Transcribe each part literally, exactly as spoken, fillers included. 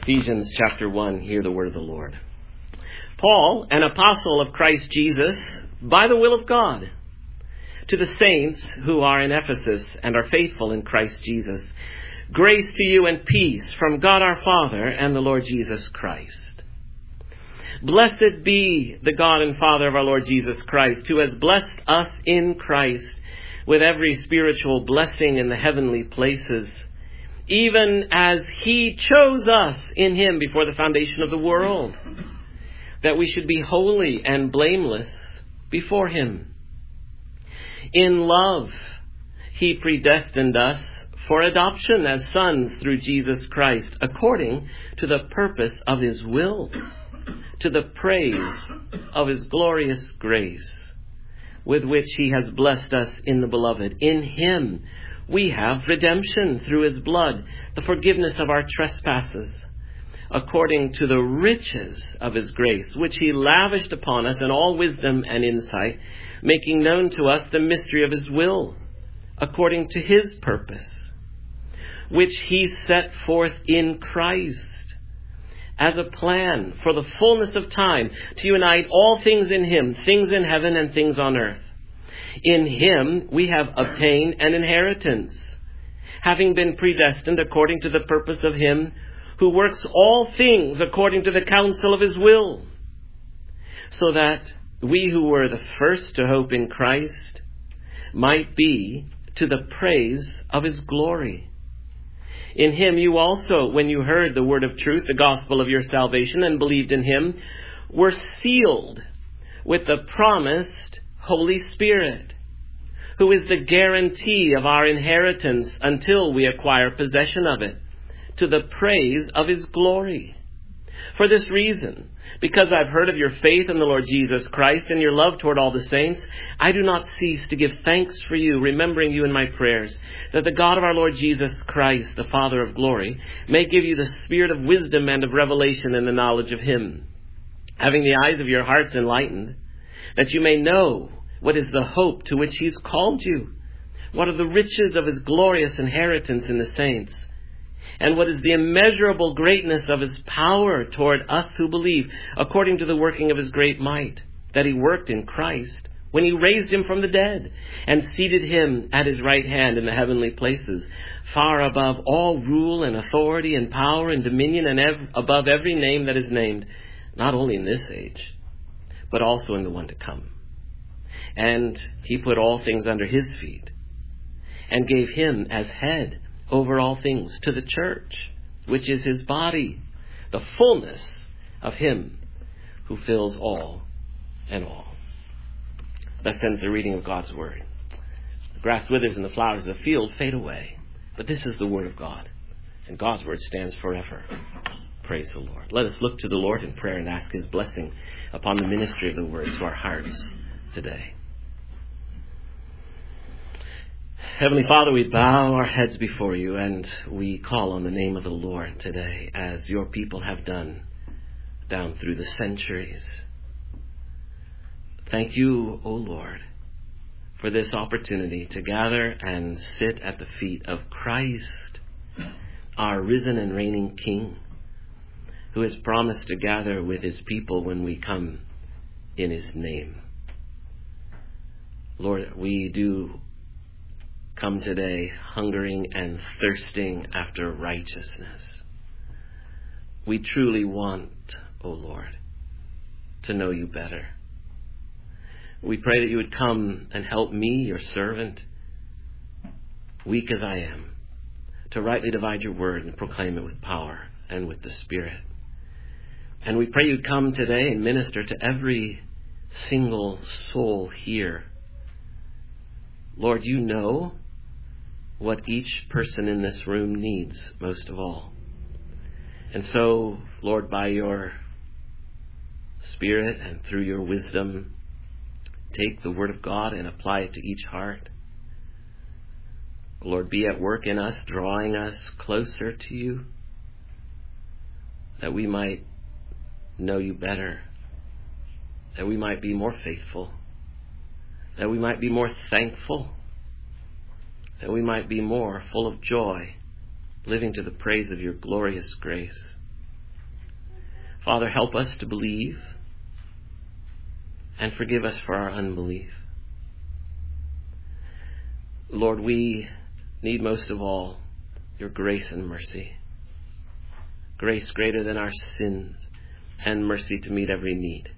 Ephesians chapter one, hear the word of the Lord. Paul, an apostle of Christ Jesus, by the will of God, to the saints who are in Ephesus and are faithful in Christ Jesus, grace to you and peace from God our Father and the Lord Jesus Christ. Blessed be the God and Father of our Lord Jesus Christ, who has blessed us in Christ with every spiritual blessing in the heavenly places, even as he chose us in him before the foundation of the world, that we should be holy and blameless before him. In love, he predestined us for adoption as sons through Jesus Christ, according to the purpose of his will, to the praise of his glorious grace, with which he has blessed us in the beloved. In him we have redemption through his blood, the forgiveness of our trespasses, according to the riches of his grace, which he lavished upon us in all wisdom and insight, making known to us the mystery of his will, according to his purpose, which he set forth in Christ as a plan for the fullness of time to unite all things in him, things in heaven and things on earth. In him we have obtained an inheritance, having been predestined according to the purpose of him who works all things according to the counsel of his will, so that we who were the first to hope in Christ might be to the praise of his glory. In him you also, when you heard the word of truth, the gospel of your salvation, and believed in him, were sealed with the promised Holy Spirit, who is the guarantee of our inheritance until we acquire possession of it, to the praise of his glory. For this reason, because I've heard of your faith in the Lord Jesus Christ and your love toward all the saints, I do not cease to give thanks for you, remembering you in my prayers, that the God of our Lord Jesus Christ, the Father of glory, may give you the spirit of wisdom and of revelation in the knowledge of him, having the eyes of your hearts enlightened, that you may know what is the hope to which he's called you, what are the riches of his glorious inheritance in the saints, and what is the immeasurable greatness of his power toward us who believe, according to the working of his great might, that he worked in Christ, when he raised him from the dead, and seated him at his right hand in the heavenly places, far above all rule and authority and power and dominion, and ev- above every name that is named, not only in this age, but also in the one to come. And he put all things under his feet, and gave him as head over all things to the church, which is his body, the fullness of him who fills all in all. Thus ends the reading of God's word. The grass withers and the flowers of the field fade away, but this is the word of God, and God's word stands forever. Praise the Lord. Let us look to the Lord in prayer and ask his blessing upon the ministry of the word to our hearts today. Heavenly Father, we bow our heads before you and we call on the name of the Lord today, as your people have done down through the centuries. Thank you, O Lord, for this opportunity to gather and sit at the feet of Christ, our risen and reigning King, who has promised to gather with his people when we come in his name. Lord, we do come today hungering and thirsting after righteousness. We truly want, O Lord, to know you better. We pray that you would come and help me, your servant, weak as I am, to rightly divide your word and proclaim it with power and with the Spirit. And we pray you'd come today and minister to every single soul here. Lord, you know what each person in this room needs most of all. And so, Lord, by your Spirit and through your wisdom, take the word of God and apply it to each heart. Lord, be at work in us, drawing us closer to you, that we might know you better, that we might be more faithful, that we might be more thankful, that we might be more full of joy, living to the praise of your glorious grace. Father, help us to believe and forgive us for our unbelief. Lord, we need most of all your grace and mercy. Grace greater than our sins and mercy to meet every need.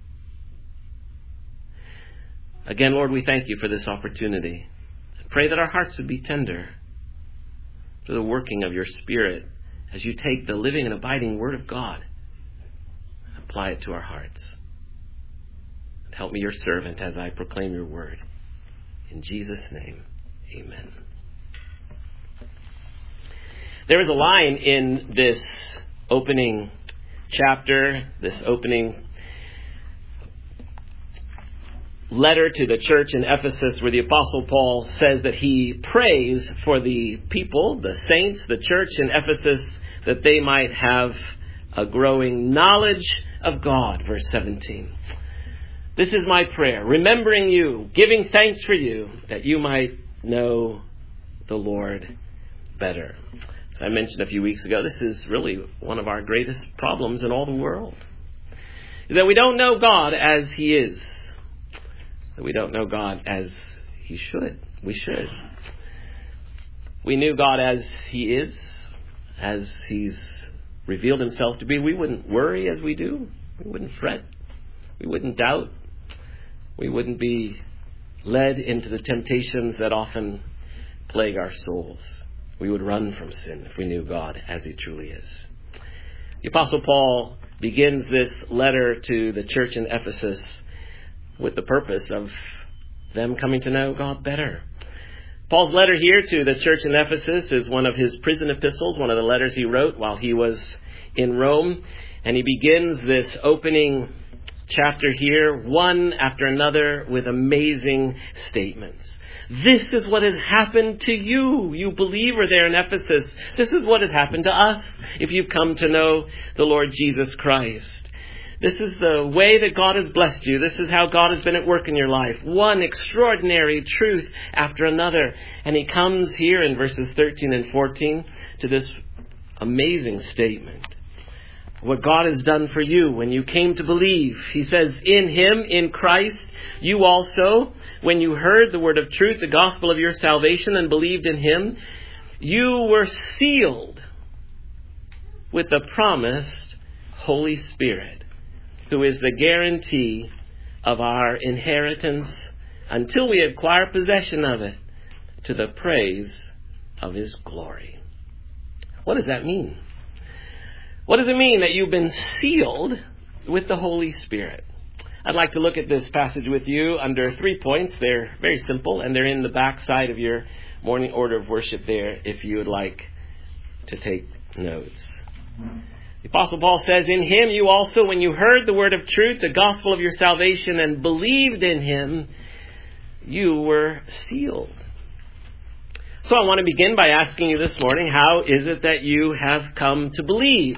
Again, Lord, we thank you for this opportunity. I pray that our hearts would be tender to the working of your Spirit as you take the living and abiding Word of God and apply it to our hearts. And help me, your servant, as I proclaim your word. In Jesus' name, amen. There is a line in this opening chapter, this opening letter to the church in Ephesus, where the Apostle Paul says that he prays for the people, the saints, the church in Ephesus, that they might have a growing knowledge of God. Verse seventeen. This is my prayer, remembering you, giving thanks for you, that you might know the Lord better. As I mentioned a few weeks ago, this is really one of our greatest problems in all the world, is that we don't know God as he is. That we don't know God as he should. We should. We knew God as he is, as he's revealed himself to be. We wouldn't worry as we do. We wouldn't fret. We wouldn't doubt. We wouldn't be led into the temptations that often plague our souls. We would run from sin if we knew God as he truly is. The Apostle Paul begins this letter to the church in Ephesus with the purpose of them coming to know God better. Paul's letter here to the church in Ephesus is one of his prison epistles, one of the letters he wrote while he was in Rome. And he begins this opening chapter here, one after another, with amazing statements. This is what has happened to you, you believer there in Ephesus. This is what has happened to us if you've come to know the Lord Jesus Christ. This is the way that God has blessed you. This is how God has been at work in your life. One extraordinary truth after another. And he comes here in verses thirteen and fourteen to this amazing statement. What God has done for you when you came to believe. He says, in him, in Christ, you also, when you heard the word of truth, the gospel of your salvation, and believed in him, you were sealed with the promised Holy Spirit, who is the guarantee of our inheritance until we acquire possession of it, to the praise of his glory. What does that mean? What does it mean that you've been sealed with the Holy Spirit? I'd like to look at this passage with you under three points. They're very simple, and they're in the back side of your morning order of worship there if you would like to take notes. The Apostle Paul says, in him you also, when you heard the word of truth, the gospel of your salvation, and believed in him, you were sealed. So I want to begin by asking you this morning, how is it that you have come to believe?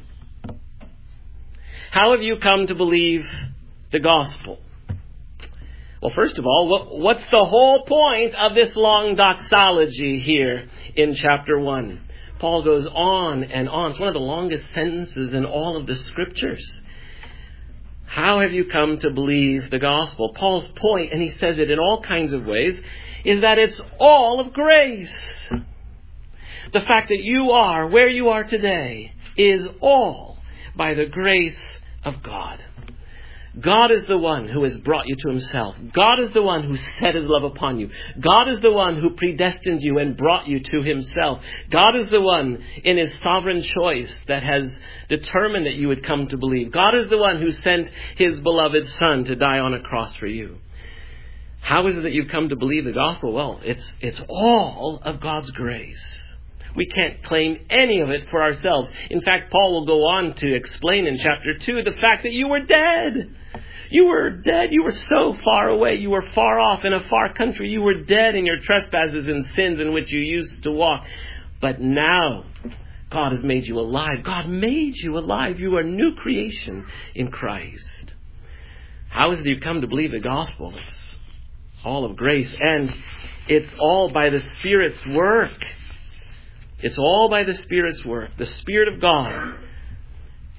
How have you come to believe the gospel? Well, first of all, what, what's the whole point of this long doxology here in chapter one? Paul goes on and on. It's one of the longest sentences in all of the scriptures. How have you come to believe the gospel? Paul's point, and he says it in all kinds of ways, is that it's all of grace. The fact that you are where you are today is all by the grace of God. God is the one who has brought you to himself. God is the one who set his love upon you. God is the one who predestined you and brought you to himself. God is the one in his sovereign choice that has determined that you would come to believe. God is the one who sent his beloved Son to die on a cross for you. How is it that you've come to believe the gospel? Well, it's it's all of God's grace. We can't claim any of it for ourselves. In fact, Paul will go on to explain in chapter two the fact that you were dead. You were dead. You were so far away. You were far off in a far country. You were dead in your trespasses and sins in which you used to walk. But now God has made you alive. God made you alive. You are a new creation in Christ. How is it you've come to believe the gospel? It's all of grace, and it's all by the Spirit's work. It's all by the Spirit's work. The Spirit of God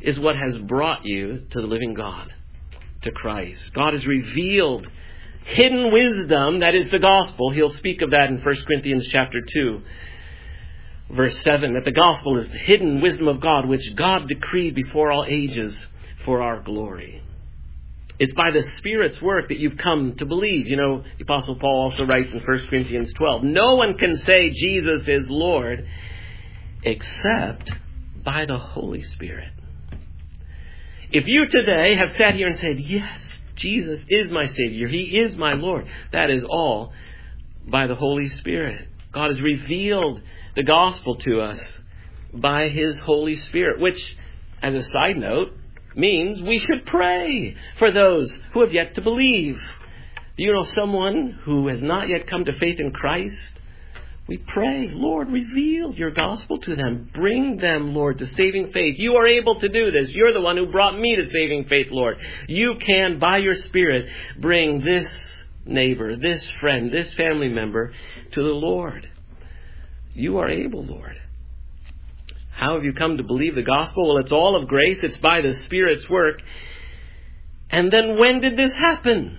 is what has brought you to the living God, to Christ. God has revealed hidden wisdom, that is the gospel. He'll speak of that in First Corinthians chapter two, verse seven, that the gospel is the hidden wisdom of God, which God decreed before all ages for our glory. It's by the Spirit's work that you've come to believe. You know, the Apostle Paul also writes in First Corinthians twelve, no one can say Jesus is Lord except by the Holy Spirit. If you today have sat here and said, yes, Jesus is my Savior, He is my Lord, that is all by the Holy Spirit. God has revealed the gospel to us by His Holy Spirit, which, as a side note, means we should pray for those who have yet to believe. Do you know someone who has not yet come to faith in Christ? We pray, Lord, reveal your gospel to them. Bring them, Lord, to saving faith. You are able to do this. You're the one who brought me to saving faith, Lord. You can, by your Spirit, bring this neighbor, this friend, this family member to the Lord. You are able, Lord. How have you come to believe the gospel? Well, it's all of grace. It's by the Spirit's work. And then when did this happen?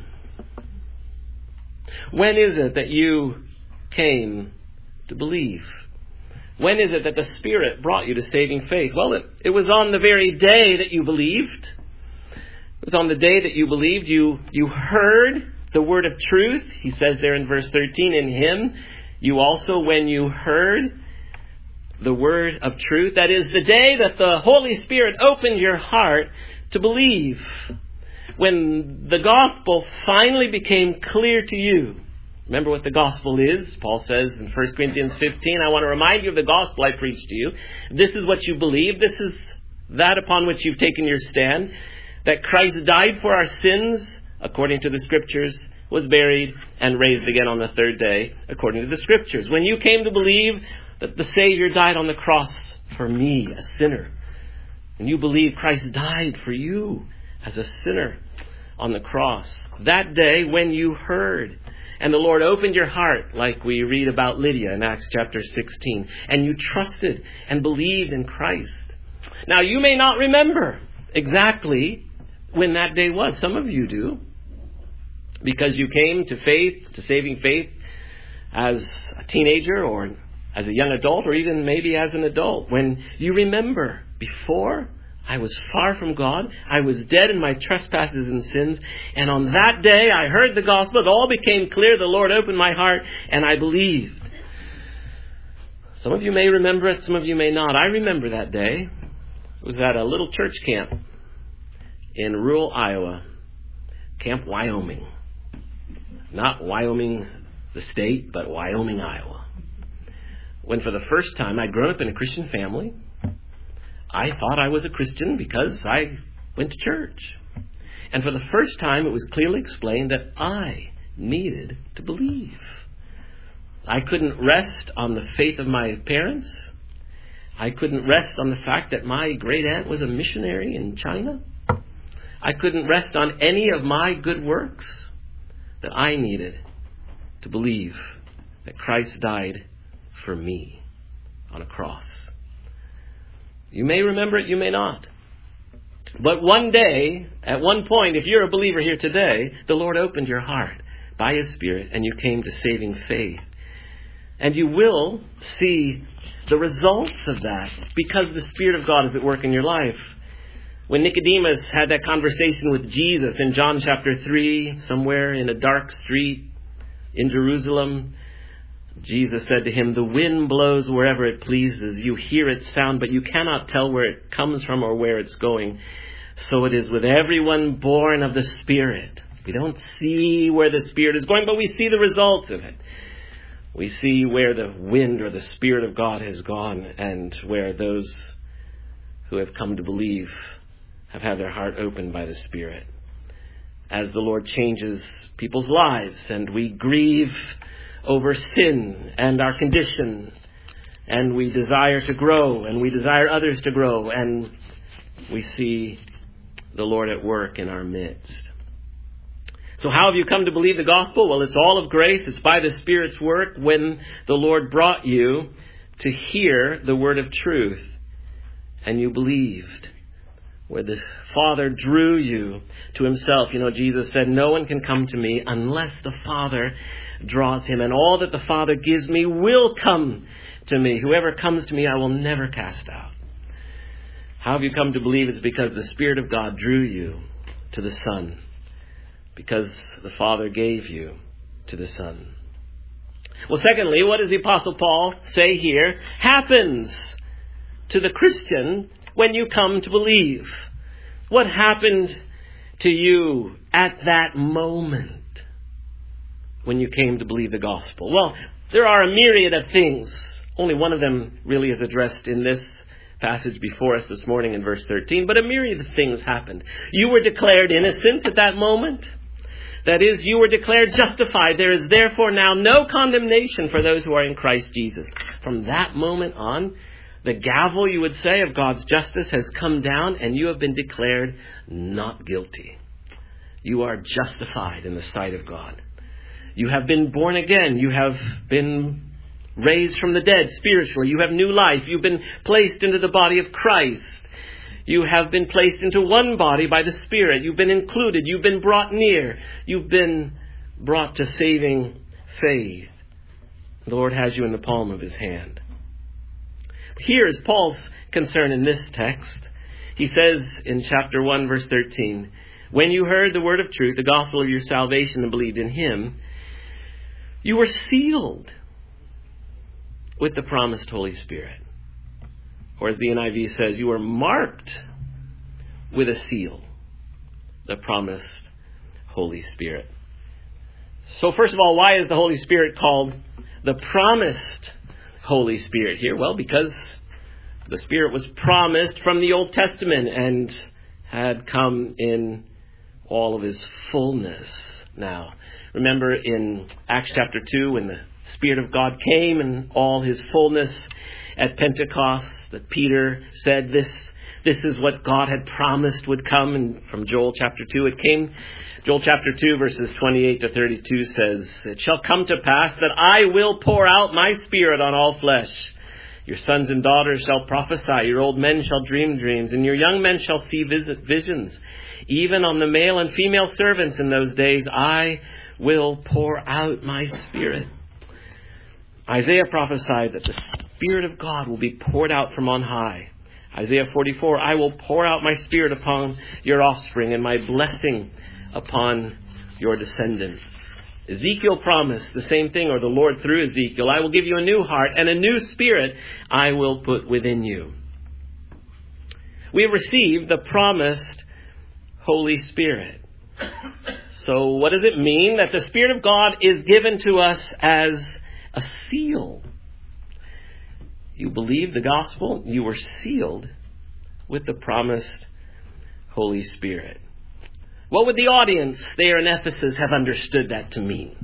When is it that you came to believe? When is it that the Spirit brought you to saving faith? Well, it, it was on the very day that you believed. It was on the day that you believed. You, you heard the word of truth. He says there in verse thirteen, in Him, you also, when you heard the word of truth, that is the day that the Holy Spirit opened your heart to believe. When the gospel finally became clear to you. Remember what the gospel is. Paul says in First Corinthians fifteen, I want to remind you of the gospel I preached to you. This is what you believe. This is that upon which you've taken your stand. That Christ died for our sins, according to the Scriptures, was buried, and raised again on the third day, according to the Scriptures. When you came to believe that the Savior died on the cross for me, a sinner, and you believe Christ died for you as a sinner on the cross, that day when you heard, and the Lord opened your heart, like we read about Lydia in Acts chapter sixteen, and you trusted and believed in Christ. Now, you may not remember exactly when that day was. Some of you do, because you came to faith, to saving faith, as a teenager or as a young adult, or even maybe as an adult. When you remember, before I was far from God, I was dead in my trespasses and sins, and on that day I heard the gospel, it all became clear, the Lord opened my heart, and I believed. Some of you may remember it, some of you may not. I remember that day. It was at a little church camp in rural Iowa, Camp Wyoming. Not Wyoming the state, but Wyoming, Iowa. When for the first time, I'd grown up in a Christian family. I thought I was a Christian because I went to church. And for the first time, it was clearly explained that I needed to believe. I couldn't rest on the faith of my parents. I couldn't rest on the fact that my great aunt was a missionary in China. I couldn't rest on any of my good works. That I needed to believe that Christ died for me on a cross. You may remember it, you may not. But one day, at one point, if you're a believer here today, the Lord opened your heart by His Spirit and you came to saving faith. And you will see the results of that because the Spirit of God is at work in your life. When Nicodemus had that conversation with Jesus in John chapter three, somewhere in a dark street in Jerusalem, Jesus said to him, the wind blows wherever it pleases. You hear its sound, but you cannot tell where it comes from or where it's going. So it is with everyone born of the Spirit. We don't see where the Spirit is going, but we see the results of it. We see where the wind or the Spirit of God has gone and where those who have come to believe have had their heart opened by the Spirit. As the Lord changes people's lives and we grieve over sin and our condition, and we desire to grow and we desire others to grow, and we see the Lord at work in our midst. So how have you come to believe the gospel? Well, it's all of grace. It's by the Spirit's work when the Lord brought you to hear the word of truth and you believed. where the Father drew you to himself. You know, Jesus said, no one can come to me unless the Father draws him. And all that the Father gives me will come to me. Whoever comes to me, I will never cast out. How have you come to believe? It's because the Spirit of God drew you to the Son. Because the Father gave you to the Son. Well, secondly, what does the Apostle Paul say here happens to the Christian when you come to believe? What happened to you at that moment when you came to believe the gospel? Well, there are a myriad of things. Only one of them really is addressed in this passage before us this morning in verse thirteen. But a myriad of things happened. You were declared innocent at that moment. That is, you were declared justified. There is therefore now no condemnation for those who are in Christ Jesus. From that moment on, the gavel, you would say, of God's justice has come down and you have been declared not guilty. You are justified in the sight of God. You have been born again. You have been raised from the dead spiritually. You have new life. You've been placed into the body of Christ. You have been placed into one body by the Spirit. You've been included. You've been brought near. You've been brought to saving faith. The Lord has you in the palm of his hand. Here is Paul's concern in this text. He says in chapter one, verse thirteen, when you heard the word of truth, the gospel of your salvation, and believed in him, you were sealed with the promised Holy Spirit. Or as the N I V says, you were marked with a seal, the promised Holy Spirit. So first of all, why is the Holy Spirit called the promised Holy Spirit here? Well, because the Spirit was promised from the Old Testament and had come in all of his fullness now. Remember in Acts chapter two, when the Spirit of God came in all his fullness at Pentecost, that Peter said this this is what God had promised would come. And from Joel chapter two it came. Joel chapter two verses twenty-eight to thirty-two says, it shall come to pass that I will pour out my Spirit on all flesh. Your sons and daughters shall prophesy, your old men shall dream dreams, and your young men shall see visions. Even on the male and female servants in those days I will pour out my Spirit. Isaiah prophesied that the Spirit of God will be poured out from on high. Isaiah forty-four, I will pour out my Spirit upon your offspring and my blessing upon your descendants. Ezekiel promised the same thing, or the Lord through Ezekiel, I will give you a new heart and a new spirit I will put within you. We have received the promised Holy Spirit. So what does it mean that the Spirit of God is given to us as a seal? You believe the gospel, you were sealed with the promised Holy Spirit. What would the audience there in Ephesus have understood that to mean?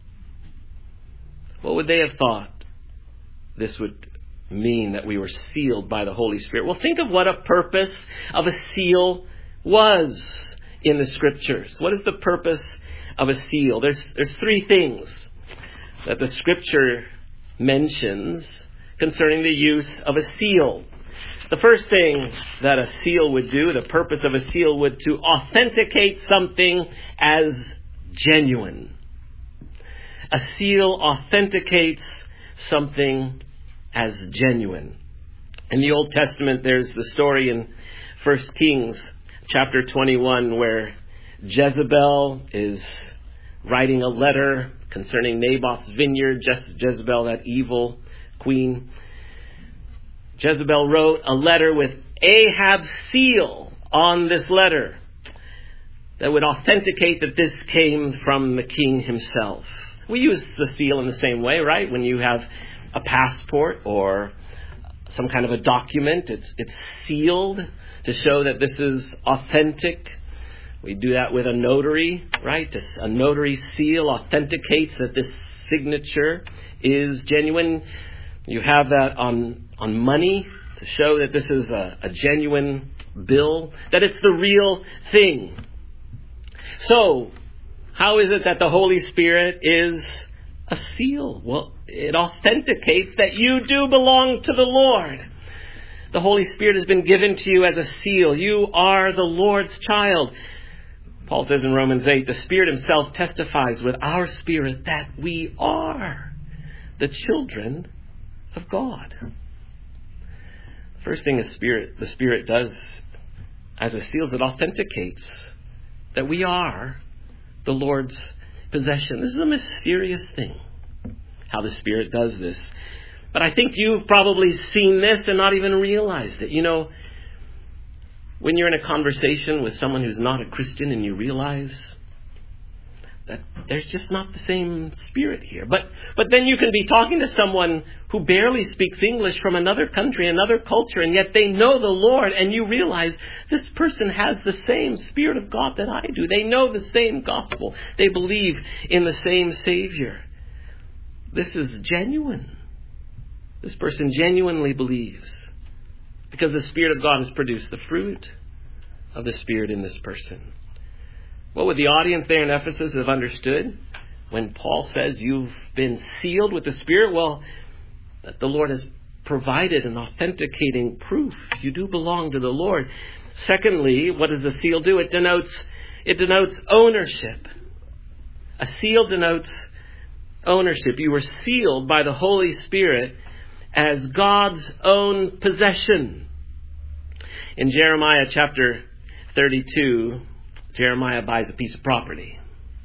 What would they have thought this would mean, that we were sealed by the Holy Spirit? Well, think of what a purpose of a seal was in the Scriptures. What is the purpose of a seal? There's, there's three things that the Scripture mentions concerning the use of a seal. The first thing that a seal would do, the purpose of a seal, would to authenticate something as genuine. A seal authenticates something as genuine. In the Old Testament, there's the story in First Kings chapter twenty-one where Jezebel is writing a letter concerning Naboth's vineyard. Je- Jezebel, that evil queen. Jezebel wrote a letter with Ahab's seal on this letter that would authenticate that this came from the king himself. We use the seal in the same way, right? When you have a passport or some kind of a document, it's it's sealed to show that this is authentic. We do that with a notary, right? A notary seal authenticates that this signature is genuine. You have that on, on money to show that this is a, a genuine bill, that it's the real thing. So, how is it that the Holy Spirit is a seal? Well, it authenticates that you do belong to the Lord. The Holy Spirit has been given to you as a seal. You are the Lord's child. Paul says in Romans eight, the Spirit himself testifies with our spirit that we are the children of God. First thing the Spirit, the Spirit does as a seal is it authenticates that we are the Lord's possession. This is a mysterious thing, how the Spirit does this. But I think you've probably seen this and not even realized it. You know, when you're in a conversation with someone who's not a Christian and you realize that there's just not the same Spirit here. But but then you can be talking to someone who barely speaks English from another country, another culture, and yet they know the Lord, and you realize this person has the same Spirit of God that I do. They know the same gospel. They believe in the same Savior. This is genuine. This person genuinely believes because the Spirit of God has produced the fruit of the Spirit in this person. What would the audience there in Ephesus have understood when Paul says you've been sealed with the Spirit? Well, that the Lord has provided an authenticating proof. You do belong to the Lord. Secondly, what does the seal do? It denotes, it denotes ownership. A seal denotes ownership. You were sealed by the Holy Spirit as God's own possession. In Jeremiah chapter thirty-two, Jeremiah buys a piece of property.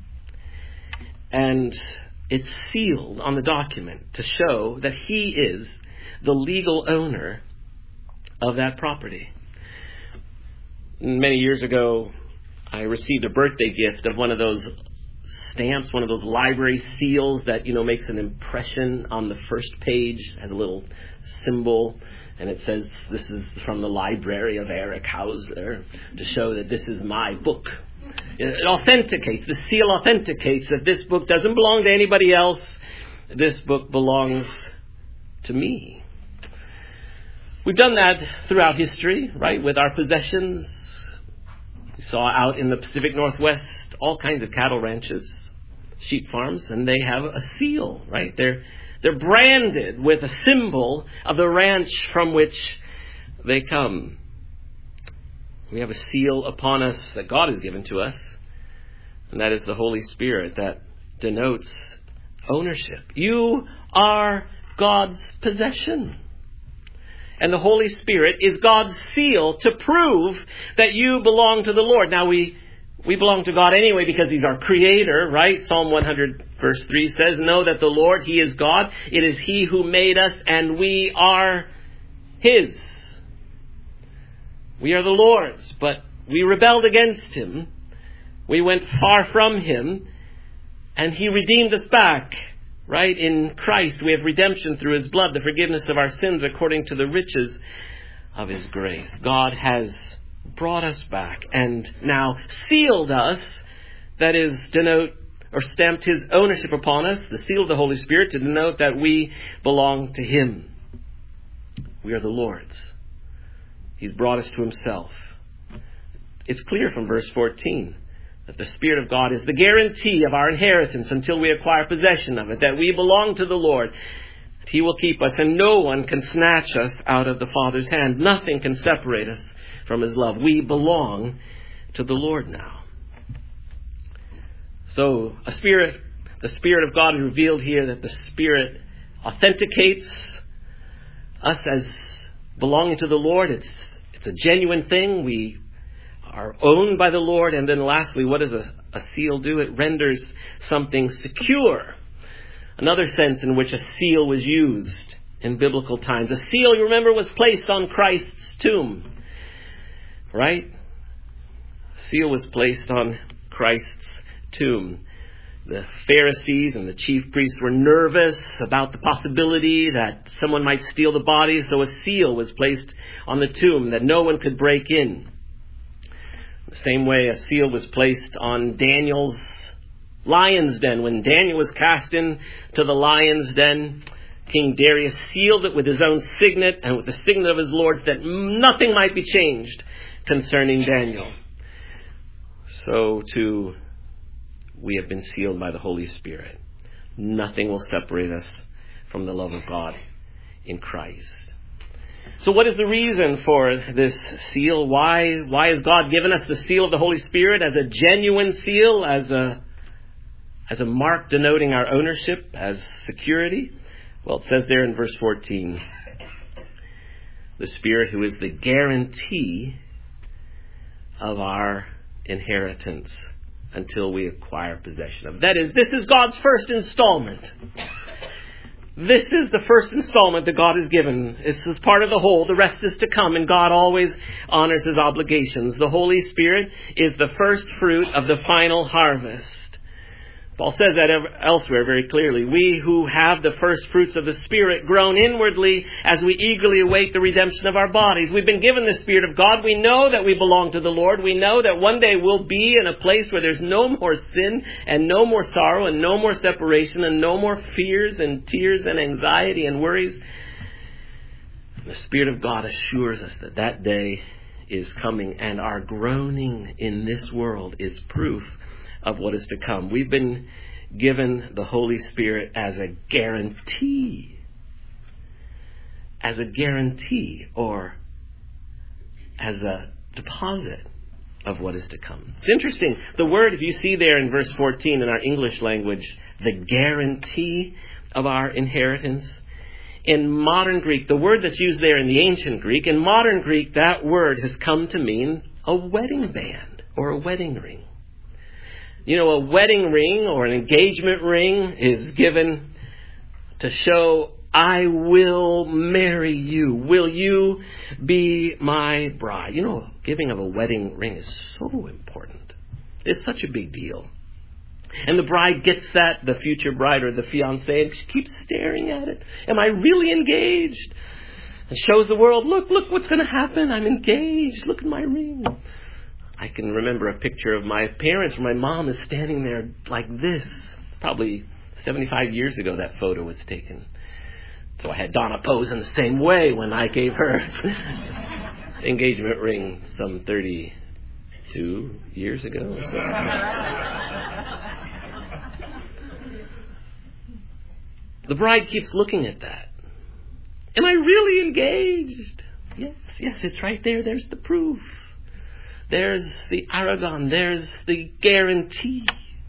And it's sealed on the document to show that he is the legal owner of that property. Many years ago, I received a birthday gift of one of those stamps, one of those library seals that, you know, makes an impression on the first page, has a little symbol, and it says, this is from the library of Eric Hauser, to show that this is my book. It authenticates, the seal authenticates that this book doesn't belong to anybody else. This book belongs to me. We've done that throughout history, right, with our possessions. We saw out in the Pacific Northwest all kinds of cattle ranches, sheep farms, and they have a seal, right? They're they're branded with a symbol of the ranch from which they come. We have a seal upon us that God has given to us, and that is the Holy Spirit that denotes ownership. You are God's possession. And the Holy Spirit is God's seal to prove that you belong to the Lord. Now, we we belong to God anyway because He's our Creator, right? Psalm one hundred verse three says, know that the Lord, He is God. It is He who made us, and we are His. We are the Lord's, but we rebelled against Him. We went far from Him, and He redeemed us back. Right? In Christ, we have redemption through His blood, the forgiveness of our sins according to the riches of His grace. God has brought us back and now sealed us, that is, denote or stamped His ownership upon us, the seal of the Holy Spirit, to denote that we belong to Him. We are the Lord's. He's brought us to Himself. It's clear from verse fourteen that the Spirit of God is the guarantee of our inheritance until we acquire possession of it, that we belong to the Lord. He will keep us, and no one can snatch us out of the Father's hand. Nothing can separate us from His love. We belong to the Lord now. So, a Spirit, the Spirit of God is revealed here, that the Spirit authenticates us as belonging to the Lord. It's, it's a genuine thing. We are owned by the Lord. And then lastly, what does a, a seal do? It renders something secure. Another sense in which a seal was used in biblical times. A seal, you remember, was placed on Christ's tomb. Right? A seal was placed on Christ's tomb. The Pharisees and the chief priests were nervous about the possibility that someone might steal the body, so a seal was placed on the tomb that no one could break in. The same way a seal was placed on Daniel's lion's den. When Daniel was cast into the lion's den, King Darius sealed it with his own signet and with the signet of his lords, that nothing might be changed concerning Daniel. So too, we have been sealed by the Holy Spirit. Nothing will separate us from the love of God in Christ. So what is the reason for this seal? Why, why has God given us the seal of the Holy Spirit as a genuine seal, as a, as a mark denoting our ownership, as security? Well, it says there in verse fourteen, the Spirit who is the guarantee of our inheritance until we acquire possession of it. That is, this is God's first installment. This is the first installment that God has given. This is part of the whole. The rest is to come, and God always honors His obligations. The Holy Spirit is the first fruit of the final harvest. Paul says that elsewhere very clearly. We who have the first fruits of the Spirit groan inwardly as we eagerly await the redemption of our bodies. We've been given the Spirit of God. We know that we belong to the Lord. We know that one day we'll be in a place where there's no more sin and no more sorrow and no more separation and no more fears and tears and anxiety and worries. The Spirit of God assures us that that day is coming, and our groaning in this world is proof of what is to come. We've been given the Holy Spirit as a guarantee. As a guarantee, or as a deposit of what is to come. It's interesting. The word, if you see there in verse fourteen in our English language, the guarantee of our inheritance. In modern Greek, the word that's used there in the ancient Greek, in modern Greek, that word has come to mean a wedding band or a wedding ring. You know, a wedding ring or an engagement ring is given to show, I will marry you. Will you be my bride? You know, giving of a wedding ring is so important. It's such a big deal. And the bride gets that, the future bride or the fiancé, and she keeps staring at it. Am I really engaged? And shows the world, look, look what's going to happen. I'm engaged. Look at my ring. I can remember a picture of my parents where my mom is standing there like this. Probably seventy-five years ago that photo was taken. So I had Donna pose in the same way when I gave her engagement ring some thirty-two years ago or so. The bride keeps looking at that. Am I really engaged? Yes, yes, it's right there. There's the proof. There's the aragon. There's the guarantee.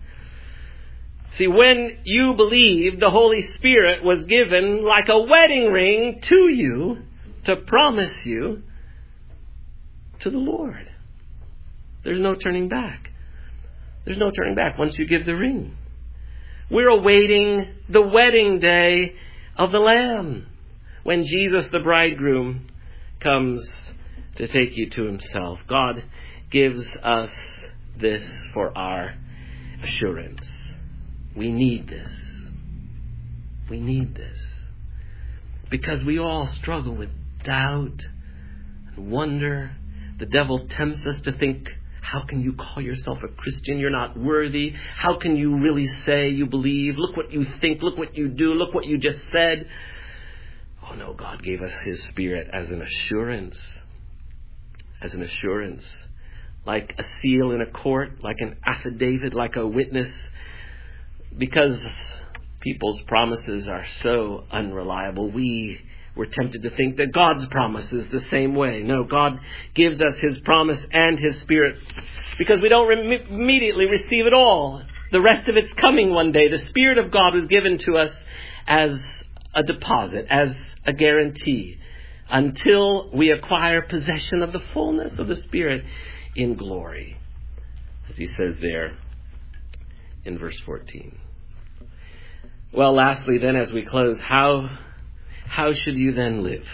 See, when you believe, the Holy Spirit was given like a wedding ring to you to promise you to the Lord. There's no turning back. There's no turning back once you give the ring. We're awaiting the wedding day of the Lamb, when Jesus, the bridegroom, comes to take you to Himself. God gives us this for our assurance. We need this. We need this. Because we all struggle with doubt and wonder. The devil tempts us to think, how can you call yourself a Christian? You're not worthy. How can you really say you believe? Look what you think. Look what you do. Look what you just said. Oh no, God gave us His Spirit as an assurance. As an assurance. Like a seal in a court, like an affidavit, like a witness. Because people's promises are so unreliable, we were tempted to think that God's promise is the same way. No, God gives us His promise and His Spirit because we don't re- immediately receive it all. The rest of it's coming one day. The Spirit of God was given to us as a deposit, as a guarantee, until we acquire possession of the fullness of the Spirit in glory, as he says there in verse fourteen. Well, lastly then, as we close, how how should you then live?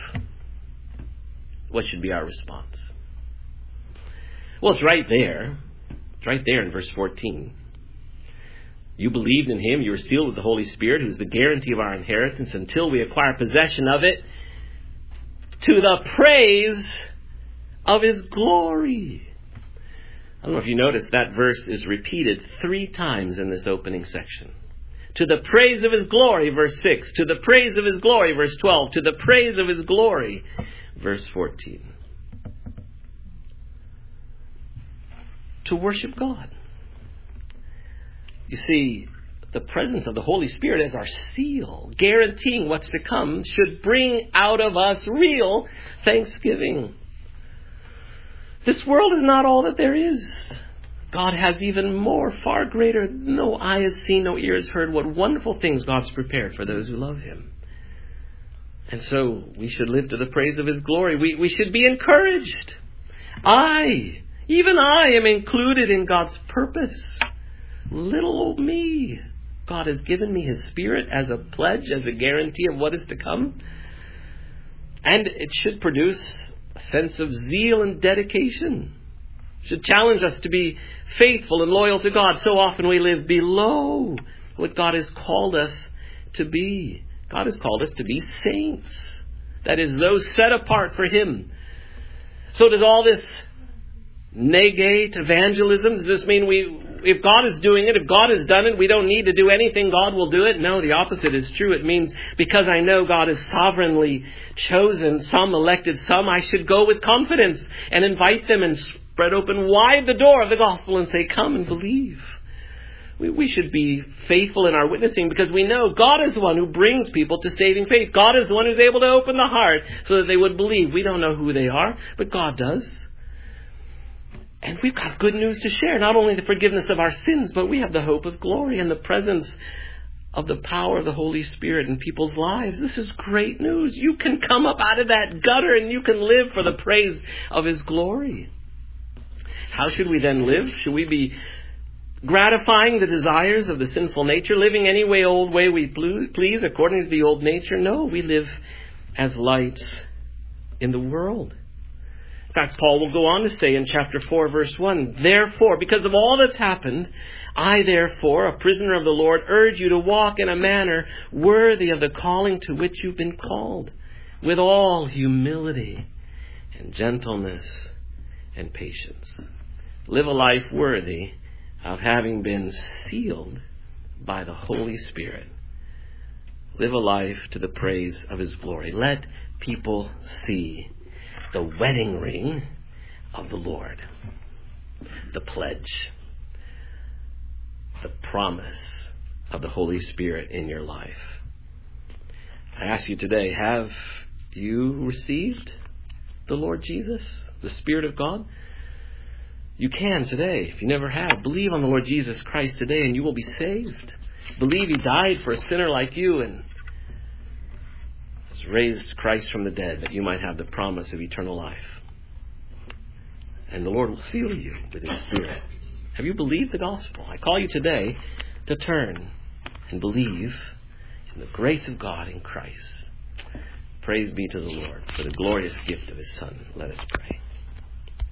What should be our response? Well, it's right there. It's right there in verse fourteen. You believed in Him, you were sealed with the Holy Spirit, who's the guarantee of our inheritance until we acquire possession of it, to the praise of His glory. I don't know if you noticed, that verse is repeated three times in this opening section. To the praise of His glory, verse six. To the praise of His glory, verse twelve. To the praise of His glory, verse fourteen. To worship God. You see, the presence of the Holy Spirit as our seal, guaranteeing what's to come, should bring out of us real thanksgiving. This world is not all that there is. God has even more, far greater. No eye has seen, no ear has heard what wonderful things God's prepared for those who love Him. And so we should live to the praise of His glory. We, we should be encouraged. I, even I, am included in God's purpose. Little old me. God has given me His Spirit as a pledge, as a guarantee of what is to come. And it should produce a sense of zeal and dedication. It should challenge us to be faithful and loyal to God. So often we live below what God has called us to be. God has called us to be saints. That is, those set apart for Him. So does all this negate evangelism? Does this mean we, if God is doing it, if God has done it, we don't need to do anything, God will do it? No, the opposite is true. It means because I know God has sovereignly chosen some, elected some, I should go with confidence and invite them and spread open wide the door of the gospel and say, come and believe. We, we should be faithful in our witnessing because we know God is the one who brings people to saving faith. God is the one who's able to open the heart so that they would believe. We don't know who they are, but God does. And we've got good news to share. Not only the forgiveness of our sins, but we have the hope of glory and the presence of the power of the Holy Spirit in people's lives. This is great news. You can come up out of that gutter and you can live for the praise of His glory. How should we then live? Should we be gratifying the desires of the sinful nature, living any way, old way we please, according to the old nature? No, we live as lights in the world. In fact, Paul will go on to say in chapter four, verse one, therefore, because of all that's happened, I therefore, a prisoner of the Lord, urge you to walk in a manner worthy of the calling to which you've been called, with all humility and gentleness and patience. Live a life worthy of having been sealed by the Holy Spirit. Live a life to the praise of His glory. Let people see the wedding ring of the Lord, the pledge, the promise of the Holy Spirit in your life. I ask you today, have you received the Lord Jesus, the Spirit of God? You can today. If you never have, believe on the Lord Jesus Christ today and you will be saved. Believe He died for a sinner like you and has raised Christ from the dead that you might have the promise of eternal life. And the Lord will seal you with His Spirit. Have you believed the gospel? I call you today to turn and believe in the grace of God in Christ. Praise be to the Lord for the glorious gift of His Son. Let us pray.